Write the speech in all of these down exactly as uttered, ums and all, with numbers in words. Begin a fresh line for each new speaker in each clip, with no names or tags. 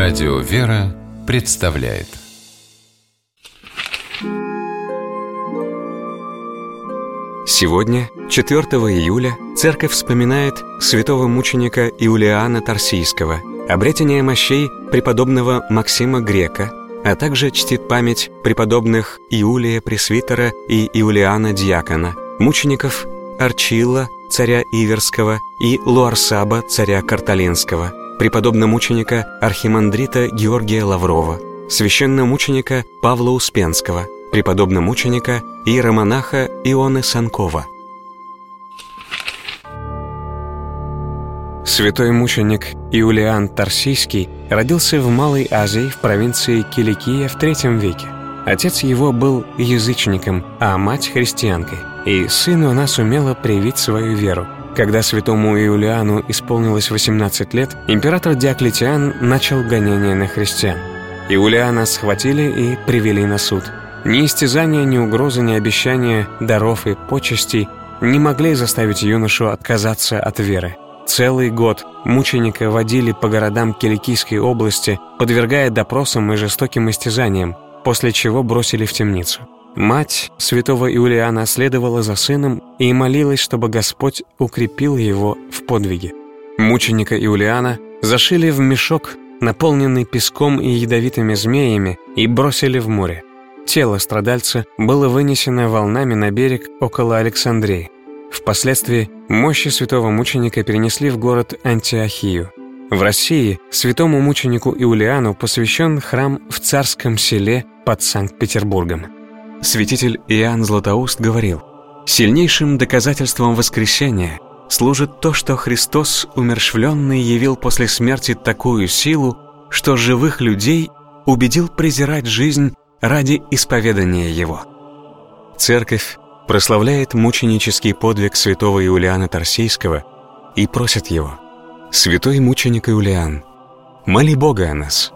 Радио «Вера» представляет.
Сегодня, четвёртого июля, Церковь вспоминает святого мученика Иулиана Тарсийского, обретение мощей преподобного Максима Грека, а также чтит память преподобных Иулия Пресвитера и Иулиана Диакона, мучеников Арчила, царя Иверского, и Луарсаба, царя Карталинского, преподобномученика архимандрита Георгия Лаврова, священномученика Павла Успенского, преподобномученика иеромонаха Ионы Санкова. Святой мученик Иулиан Тарсийский родился в Малой Азии в провинции Киликия в третьем веке. Отец его был язычником, а мать — христианкой, и сын у нас умело привить свою веру. Когда святому Иулиану исполнилось восемнадцать лет, император Диоклетиан начал гонения на христиан. Иулиана схватили и привели на суд. Ни истязания, ни угрозы, ни обещания даров и почестей не могли заставить юношу отказаться от веры. Целый год мученика водили по городам Киликийской области, подвергая допросам и жестоким истязаниям, после чего бросили в темницу. Мать святого Иулиана следовала за сыном и молилась, чтобы Господь укрепил его в подвиге. Мученика Иулиана зашили в мешок, наполненный песком и ядовитыми змеями, и бросили в море. Тело страдальца было вынесено волнами на берег около Александрии. Впоследствии мощи святого мученика перенесли в город Антиохию. В России святому мученику Иулиану посвящен храм в Царском селе под Санкт-Петербургом. Святитель Иоанн Златоуст говорил: «Сильнейшим доказательством воскресения служит то, что Христос, умерщвленный, явил после смерти такую силу, что живых людей убедил презирать жизнь ради исповедания Его». Церковь прославляет мученический подвиг святого Иулиана Тарсийского и просит его: «Святой мученик Иулиан, моли Бога о нас».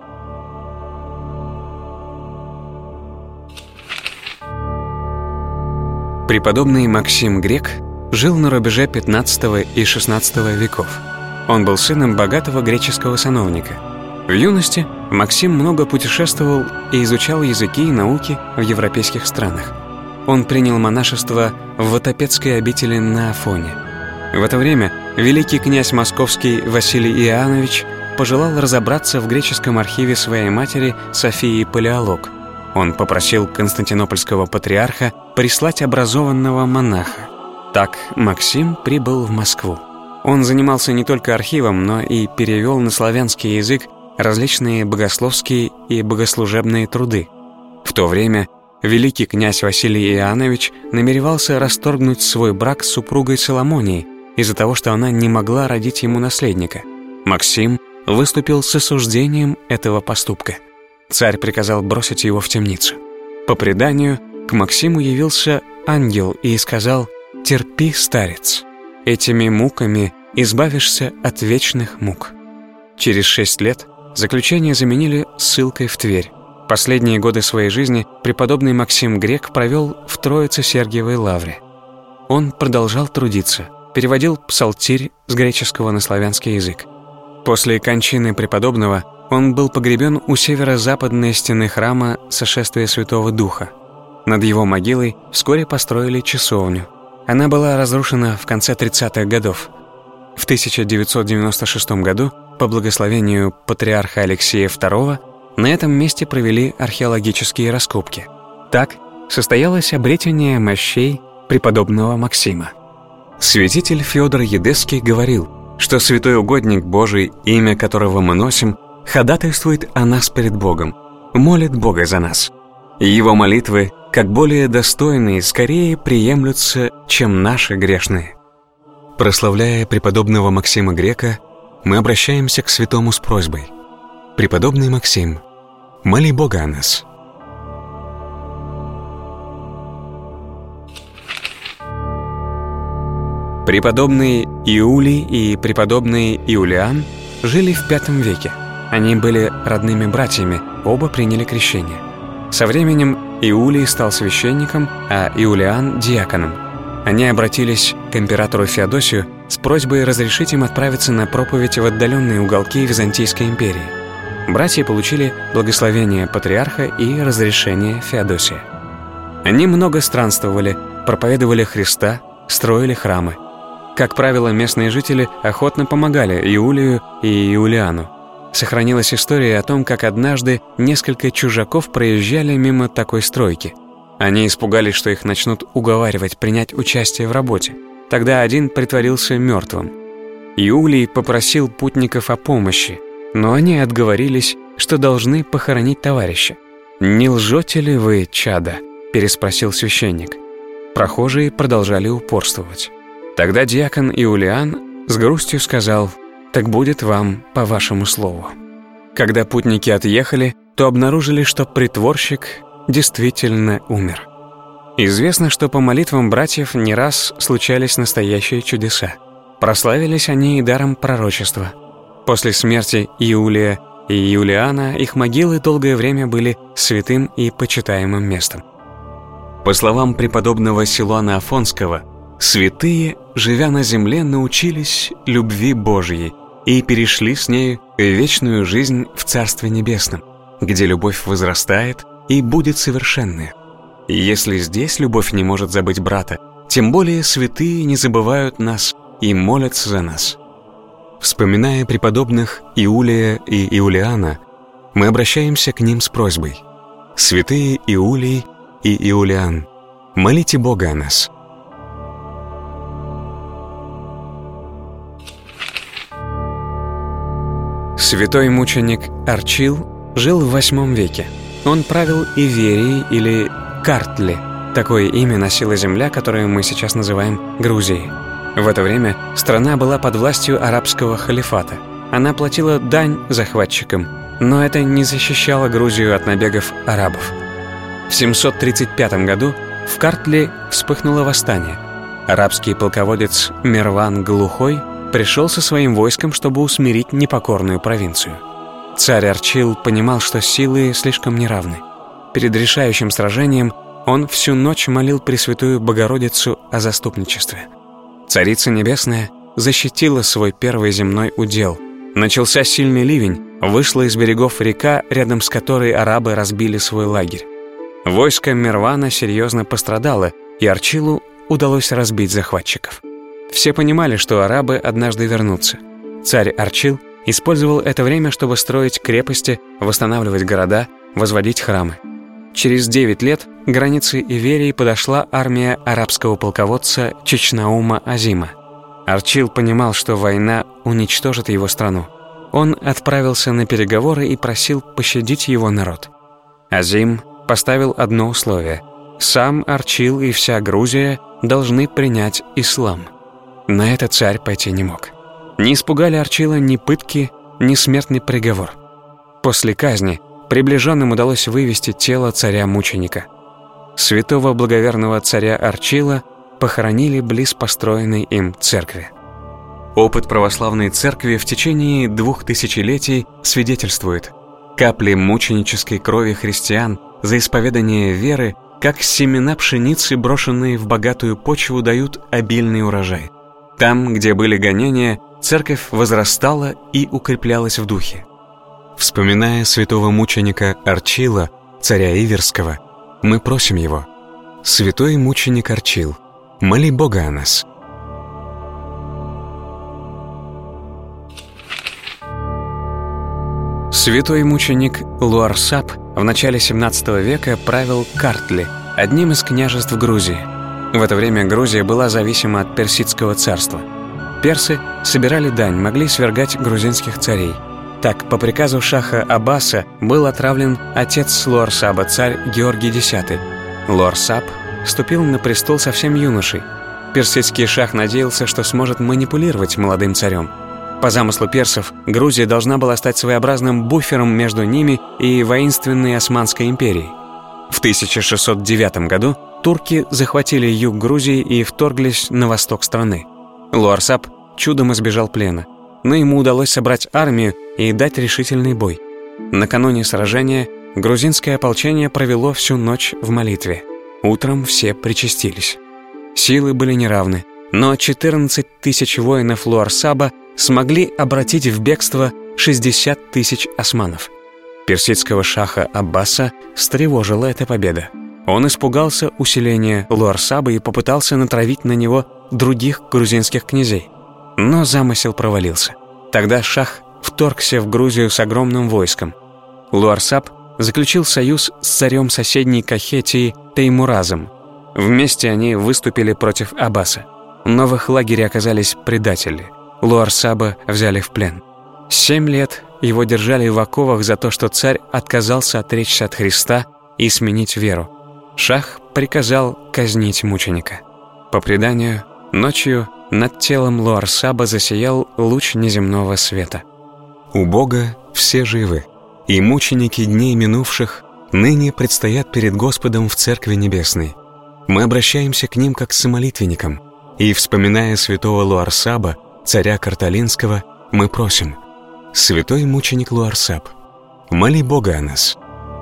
Преподобный Максим Грек жил на рубеже пятнадцатого и шестнадцатого веков. Он был сыном богатого греческого сановника. В юности Максим много путешествовал и изучал языки и науки в европейских странах. Он принял монашество в Ватопедской обители на Афоне. В это время великий князь московский Василий Иоаннович пожелал разобраться в греческом архиве своей матери Софии Палеолог. Он попросил константинопольского патриарха прислать образованного монаха. Так Максим прибыл в Москву. Он занимался не только архивом, но и перевел на славянский язык различные богословские и богослужебные труды. В то время великий князь Василий Иоаннович намеревался расторгнуть свой брак с супругой Соломонией из-за того, что она не могла родить ему наследника. Максим выступил с осуждением этого поступка. Царь приказал бросить его в темницу. По преданию, к Максиму явился ангел и сказал: «Терпи, старец, этими муками избавишься от вечных мук». Через шесть лет заключение заменили ссылкой в Тверь. Последние годы своей жизни преподобный Максим Грек провел в Троице-Сергиевой лавре. Он продолжал трудиться, переводил псалтирь с греческого на славянский язык. После кончины преподобного он был погребен у северо-западной стены храма Сошествия Святого Духа. Над его могилой вскоре построили часовню. Она была разрушена в конце тридцатых годов. В тысяча девятьсот девяносто шестом году, по благословению патриарха Алексея второго, на этом месте провели археологические раскопки. Так состоялось обретение мощей преподобного Максима. Святитель Феодор Едесский говорил, что святой угодник Божий, имя которого мы носим, ходатайствует о нас перед Богом, молит Бога за нас. И его молитвы, как более достойные, скорее приемлются, чем наши грешные. Прославляя преподобного Максима Грека, мы обращаемся к святому с просьбой: «Преподобный Максим, моли Бога о нас». Преподобный Иулий и преподобный Иулиан жили в пятом веке. Они были родными братьями, оба приняли крещение. Со временем Иулий стал священником, а Иулиан — диаконом. Они обратились к императору Феодосию с просьбой разрешить им отправиться на проповедь в отдаленные уголки Византийской империи. братья получили благословение патриарха и разрешение Феодосия. Они много странствовали, проповедовали Христа, строили храмы. Как правило, местные жители охотно помогали Иулию и Иулиану. Сохранилась история о том, как однажды несколько чужаков проезжали мимо такой стройки. Они испугались, что их начнут уговаривать принять участие в работе. Тогда один притворился мертвым. Иулий попросил путников о помощи, но они отговорились, что должны похоронить товарища. «Не лжете ли вы, чада?» – переспросил священник. Прохожие продолжали упорствовать. Тогда диакон Иулиан с грустью сказал: «Так будет вам по вашему слову». Когда путники отъехали, то обнаружили, что притворщик действительно умер. Известно, что по молитвам братьев не раз случались настоящие чудеса. Прославились они и даром пророчества. После смерти Иулия и Иулиана их могилы долгое время были святым и почитаемым местом. По словам преподобного Силуана Афонского, святые, живя на земле, научились любви Божьей и перешли с нею в вечную жизнь в Царстве Небесном, где любовь возрастает и будет совершенная. И если здесь любовь не может забыть брата, тем более святые не забывают нас и молятся за нас. Вспоминая преподобных Иулия и Иулиана, мы обращаемся к ним с просьбой: «Святые Иулий и Иулиан, молите Бога о нас». Святой мученик Арчил жил в восьмом веке. Он правил Иверией или Картли. Такое имя носила земля, которую мы сейчас называем Грузией. В это время страна была под властью арабского халифата. Она платила дань захватчикам, но это не защищало Грузию от набегов арабов. В семьсот тридцать пятом году в Картли вспыхнуло восстание. Арабский полководец Мерван Глухой пришел со своим войском, чтобы усмирить непокорную провинцию. Царь Арчил понимал, что силы слишком неравны. Перед решающим сражением он всю ночь молил Пресвятую Богородицу о заступничестве. Царица Небесная защитила свой первый земной удел. Начался сильный ливень, вышла из берегов река, рядом с которой арабы разбили свой лагерь. Войско Мервана серьезно пострадало, и Арчилу удалось разбить захватчиков. Все понимали, что арабы однажды вернутся. Царь Арчил использовал это время, чтобы строить крепости, восстанавливать города, возводить храмы. Через девять лет к границе Иверии подошла армия арабского полководца Чичнаума Азима. Арчил понимал, что война уничтожит его страну. Он отправился на переговоры и просил пощадить его народ. Азим поставил одно условие: сам Арчил и вся Грузия должны принять ислам. На это царь пойти не мог. Не испугали Арчила ни пытки, ни смертный приговор. После казни приближенным удалось вывести тело царя-мученика. Святого благоверного царя Арчила похоронили близ построенной им церкви. Опыт православной церкви в течение двух тысячелетий свидетельствует: капли мученической крови христиан за исповедание веры, как семена пшеницы, брошенные в богатую почву, дают обильный урожай. Там, где были гонения, церковь возрастала и укреплялась в духе. Вспоминая святого мученика Арчила, царя Иверского, мы просим его: «Святой мученик Арчил, моли Бога о нас». Святой мученик Луарсаб в начале семнадцатого века правил Картли, одним из княжеств Грузии. В это время Грузия была зависима от Персидского царства. Персы собирали дань, могли свергать грузинских царей. Так, по приказу шаха Аббаса был отравлен отец Луарсаба, царь Георгий Десятый. Луарсаб вступил на престол совсем юношей. Персидский шах надеялся, что сможет манипулировать молодым царем. По замыслу персов, Грузия должна была стать своеобразным буфером между ними и воинственной Османской империей. В тысяча шестьсот девятом году турки захватили юг Грузии и вторглись на восток страны. Луарсаб чудом избежал плена, но ему удалось собрать армию и дать решительный бой. Накануне сражения грузинское ополчение провело всю ночь в молитве. Утром все причастились. Силы были неравны, но четырнадцать тысяч воинов Луарсаба смогли обратить в бегство шестьдесят тысяч османов. Персидского шаха Аббаса встревожила эта победа. Он испугался усиления Луарсаба и попытался натравить на него других грузинских князей. Но замысел провалился. Тогда шах вторгся в Грузию с огромным войском. Луарсаб заключил союз с царем соседней Кахетии Теймуразом. Вместе они выступили против Аббаса. Но в их лагере оказались предатели. Луарсаба взяли в плен. Семь лет его держали в оковах за то, что царь отказался отречься от Христа и сменить веру. Шах приказал казнить мученика. По преданию, ночью над телом Луарсаба засиял луч неземного света. У Бога все живы, и мученики дней минувших ныне предстоят перед Господом в Церкви Небесной. Мы обращаемся к ним как к самолитвенникам, и, вспоминая святого Луарсаба, царя Карталинского, мы просим: «Святой мученик Луарсаб, моли Бога о нас».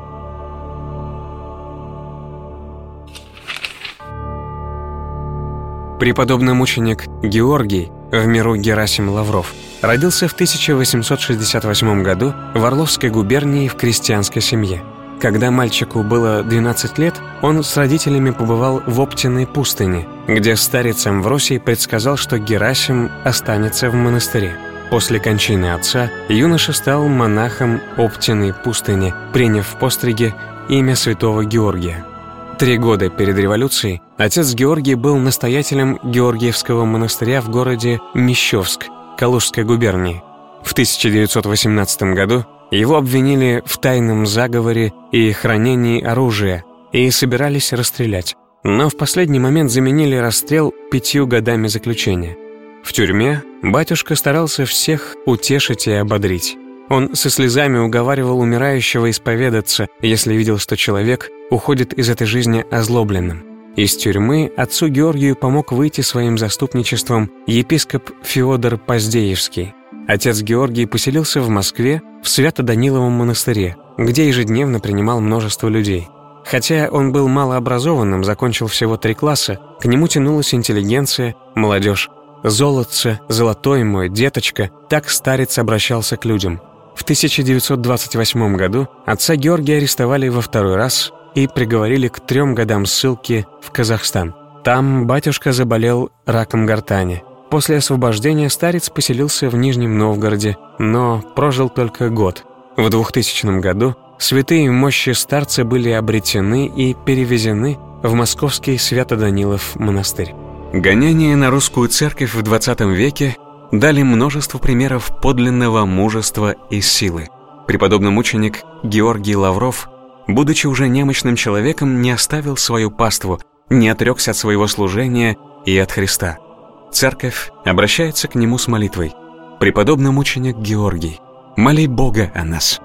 Преподобный мученик Георгий, в миру Герасим Лавров, родился в тысяча восемьсот шестьдесят восьмом году в Орловской губернии в крестьянской семье. Когда мальчику было двенадцать лет, он с родителями побывал в Оптиной пустыне, где старец Амвросий предсказал, что Герасим останется в монастыре. После кончины отца юноша стал монахом Оптиной пустыни, приняв в постриге имя святого Георгия. Три года перед революцией отец Георгий был настоятелем Георгиевского монастыря в городе Мещовск, Калужской губернии. В тысяча девятьсот восемнадцатом году его обвинили в тайном заговоре и хранении оружия и собирались расстрелять. Но в последний момент заменили расстрел пятью годами заключения. В тюрьме батюшка старался всех утешить и ободрить. Он со слезами уговаривал умирающего исповедаться, если видел, что человек уходит из этой жизни озлобленным. Из тюрьмы отцу Георгию помог выйти своим заступничеством епископ Феодор Поздеевский. Отец Георгий поселился в Москве в Свято-Даниловом монастыре, где ежедневно принимал множество людей. Хотя он был малообразованным, закончил всего три класса, к нему тянулась интеллигенция, молодежь. «Золотце, золотой мой, деточка», так старец обращался к людям. В тысяча девятьсот двадцать восьмом году отца Георгия арестовали во второй раз и приговорили к трем годам ссылки в Казахстан. Там батюшка заболел раком гортани. После освобождения старец поселился в Нижнем Новгороде, но прожил только год. В двухтысячном году святые мощи старца были обретены и перевезены в московский Свято-Данилов монастырь. Гонения на русскую церковь в двадцатом веке дали множество примеров подлинного мужества и силы. Преподобный мученик Георгий Лавров, будучи уже немощным человеком, не оставил свою паству, не отрекся от своего служения и от Христа. Церковь обращается к нему с молитвой: «Преподобный мученик Георгий, моли Бога о нас».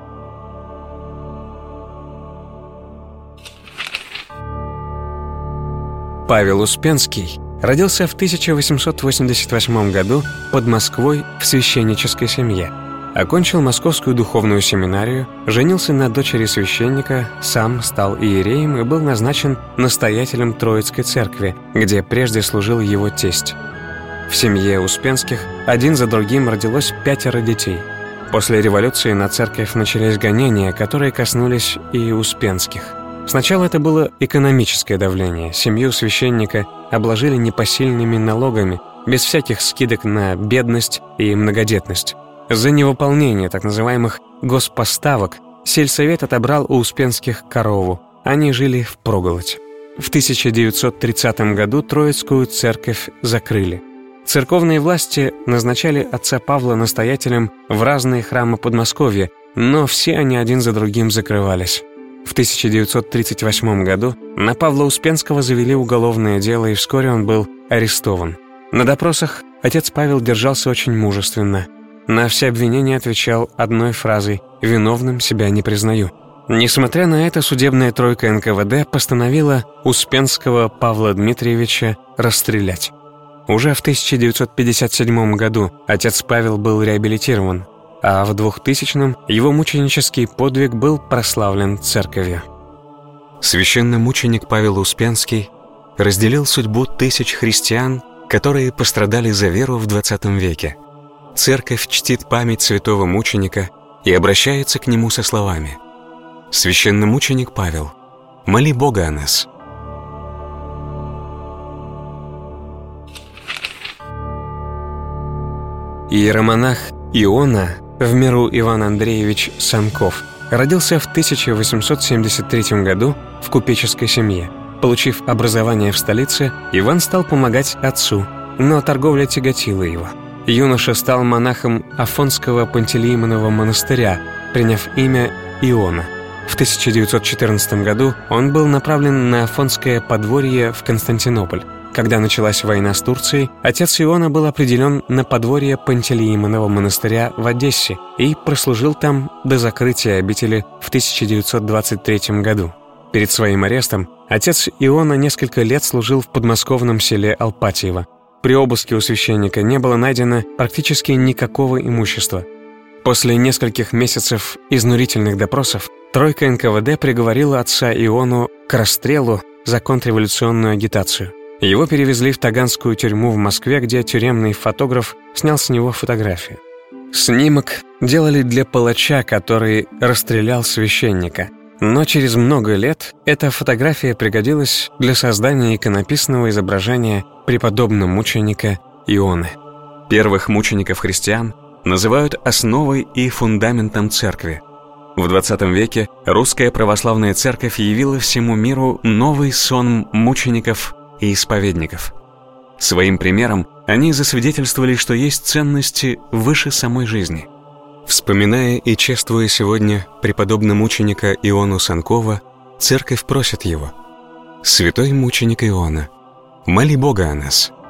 Павел Успенский родился в тысяча восемьсот восемьдесят восьмом году под Москвой в священнической семье. Окончил Московскую духовную семинарию, женился на дочери священника, сам стал иереем и был назначен настоятелем Троицкой церкви, где прежде служил его тесть. В семье Успенских один за другим родилось пятеро детей. После революции на церковь начались гонения, которые коснулись и Успенских. Сначала это было экономическое давление. Семью священника обложили непосильными налогами, без всяких скидок на бедность и многодетность. За невыполнение так называемых госпоставок сельсовет отобрал у Успенских корову. Они жили впроголодь. В тысяча девятьсот тридцатом году Троицкую церковь закрыли. Церковные власти назначали отца Павла настоятелем в разные храмы Подмосковья, но все они один за другим закрывались. В тысяча девятьсот тридцать восьмом году на Павла Успенского завели уголовное дело, и вскоре он был арестован. На допросах отец Павел держался очень мужественно. На все обвинения отвечал одной фразой: «Виновным себя не признаю». Несмотря на это, судебная тройка эн ка вэ дэ постановила Успенского Павла Дмитриевича расстрелять. Уже в тысяча девятьсот пятьдесят седьмом году отец Павел был реабилитирован, а в двухтысячном его мученический подвиг был прославлен церковью. Священномученик Павел Успенский разделил судьбу тысяч христиан, которые пострадали за веру в двадцатом веке. церковь чтит память святого мученика и обращается к нему со словами: «Священномученик Павел, моли Бога о нас». Иеромонах Иона, в меру Иван Андреевич Санков, родился в тысяча восемьсот семьдесят третьем году в купеческой семье. Получив образование в столице, Иван стал помогать отцу, но торговля тяготила его. Юноша стал монахом Афонского Пантелеимонова монастыря, приняв имя Иона. В тысяча девятьсот четырнадцатом году он был направлен на Афонское подворье в Константинополь. Когда началась война с Турцией, отец Иона был определен на подворье Пантелеимонова монастыря в Одессе и прослужил там до закрытия обители в тысяча девятьсот двадцать третьем году. Перед своим арестом отец Иона несколько лет служил в подмосковном селе Алпатьево. При обыске у священника не было найдено практически никакого имущества. После нескольких месяцев изнурительных допросов тройка эн ка вэ дэ приговорила отца Иону к расстрелу за контрреволюционную агитацию. Его перевезли в Таганскую тюрьму в Москве, где тюремный фотограф снял с него фотографию. Снимок делали для палача, который расстрелял священника. Но через много лет эта фотография пригодилась для создания иконописного изображения преподобно-мученика Ионы. Первых мучеников христиан называют основой и фундаментом церкви. В двадцатом веке русская православная церковь явила всему миру новый сон мучеников и исповедников. Своим примером они засвидетельствовали, что есть ценности выше самой жизни. Вспоминая и чествуя сегодня преподобно-мученика Иону Санкова, церковь просит его: «Святой мученик Иона, моли Бога о нас».